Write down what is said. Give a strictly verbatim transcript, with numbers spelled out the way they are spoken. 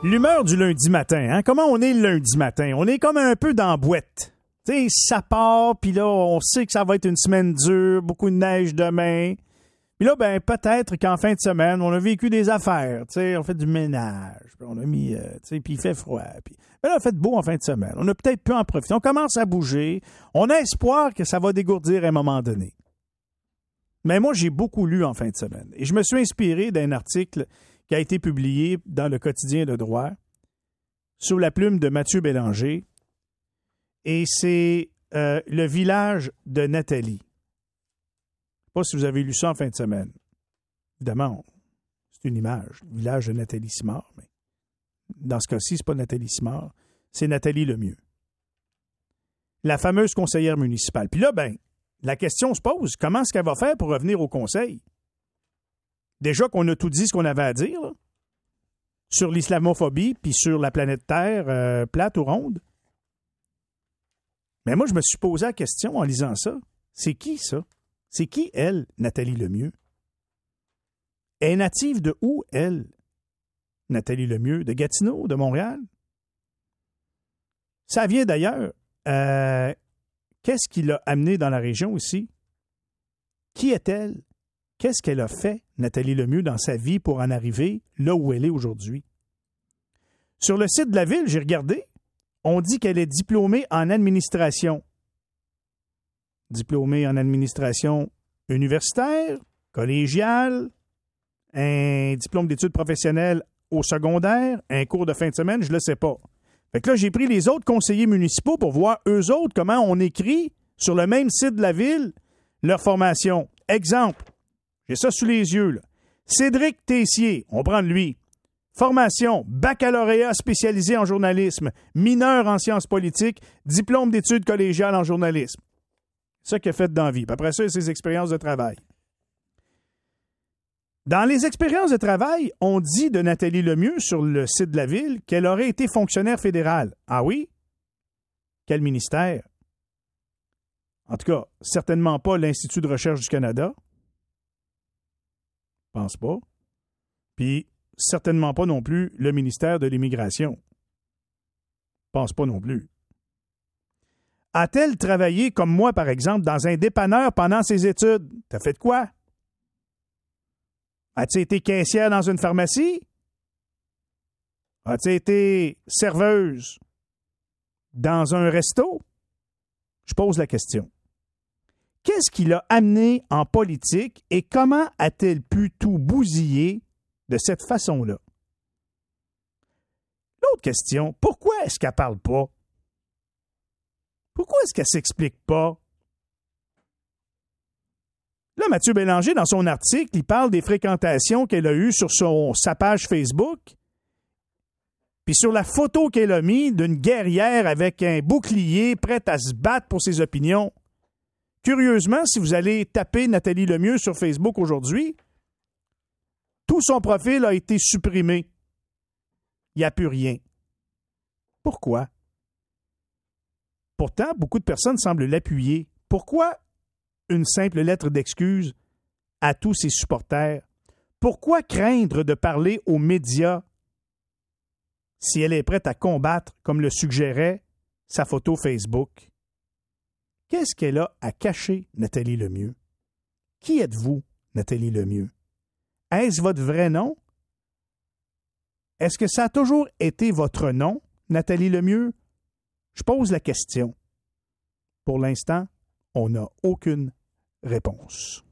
L'humeur du lundi matin, hein? Comment on est le lundi matin? On est comme un peu dans la boîte. Tu sais, ça part, puis là, on sait que ça va être une semaine dure, beaucoup de neige demain. Puis là, ben peut-être qu'en fin de semaine, on a vécu des affaires, tu sais, on fait du ménage, puis on a mis, euh, tu sais, puis il fait froid. Puis ben là, il fait beau en fin de semaine. On a peut-être pu en profiter. On commence à bouger. On a espoir que ça va dégourdir à un moment donné. Mais moi, j'ai beaucoup lu en fin de semaine. Et je me suis inspiré d'un article qui a été publié dans le quotidien de droit sous la plume de Mathieu Bélanger. Et c'est euh, le village de Nathalie. Je ne sais pas si vous avez lu ça en fin de semaine. Évidemment, c'est une image. Le village de Nathalie Simard. Mais dans ce cas-ci, ce n'est pas Nathalie Simard, c'est Nathalie Lemieux. La fameuse conseillère municipale. Puis là, ben, la question se pose, comment est-ce qu'elle va faire pour revenir au conseil? Déjà qu'on a tout dit ce qu'on avait à dire là, sur l'islamophobie puis sur la planète Terre euh, plate ou ronde. Mais moi, je me suis posé la question en lisant ça. C'est qui, ça? C'est qui, elle, Nathalie Lemieux? Elle est native de où, elle? Nathalie Lemieux, de Gatineau, de Montréal? Ça vient d'ailleurs. Euh, qu'est-ce qui l'a amenée dans la région aussi? Qui est-elle? Qu'est-ce qu'elle a fait, Nathalie Lemieux, dans sa vie pour en arriver là où elle est aujourd'hui? Sur le site de la ville, j'ai regardé, on dit qu'elle est diplômée en administration. Diplômée en administration universitaire, collégiale, un diplôme d'études professionnelles au secondaire, un cours de fin de semaine, je ne le sais pas. Fait que là, j'ai pris les autres conseillers municipaux pour voir eux autres comment on écrit sur le même site de la ville leur formation. Exemple. J'ai ça sous les yeux, là. Cédric Tessier, on prend de lui. Formation, baccalauréat spécialisé en journalisme, mineur en sciences politiques, diplôme d'études collégiales en journalisme. C'est ça qu'il a fait dans la vie. Puis après ça, il a ses expériences de travail. Dans les expériences de travail, on dit de Nathalie Lemieux sur le site de la ville qu'elle aurait été fonctionnaire fédérale. Ah oui? Quel ministère? En tout cas, certainement pas l'Institut de recherche du Canada. Je pense pas. Puis, certainement pas non plus le ministère de l'Immigration. Je pense pas non plus. A-t-elle travaillé comme moi, par exemple, dans un dépanneur pendant ses études? T'as fait de quoi? As-tu été caissière dans une pharmacie? As-tu été serveuse dans un resto? Je pose la question. Qu'est-ce qui l'a amené en politique et comment a-t-elle pu tout bousiller de cette façon-là? L'autre question, pourquoi est-ce qu'elle ne parle pas? Pourquoi est-ce qu'elle ne s'explique pas? Là, Mathieu Bélanger, dans son article, il parle des fréquentations qu'elle a eues sur son, sa page Facebook, puis sur la photo qu'elle a mise d'une guerrière avec un bouclier prête à se battre pour ses opinions. Curieusement, si vous allez taper Nathalie Lemieux sur Facebook aujourd'hui, tout son profil a été supprimé. Il n'y a plus rien. Pourquoi? Pourtant, beaucoup de personnes semblent l'appuyer. Pourquoi une simple lettre d'excuse à tous ses supporters? Pourquoi craindre de parler aux médias si elle est prête à combattre, comme le suggérait sa photo Facebook? Qu'est-ce qu'elle a à cacher, Nathalie Lemieux? Qui êtes-vous, Nathalie Lemieux? Est-ce votre vrai nom? Est-ce que ça a toujours été votre nom, Nathalie Lemieux? Je pose la question. Pour l'instant, on n'a aucune réponse.